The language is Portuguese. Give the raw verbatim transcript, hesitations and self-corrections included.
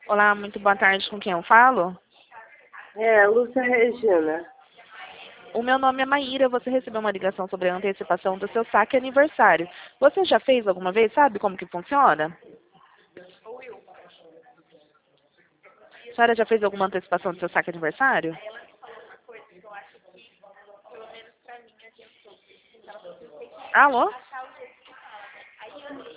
Olá, muito boa tarde. Com quem eu falo? É, Lúcia Regina. O meu nome é Maíra. Você recebeu uma ligação sobre a antecipação do seu saque aniversário. Você já fez alguma vez? Sabe como que funciona? A senhora já fez alguma antecipação do seu saque aniversário? Alô?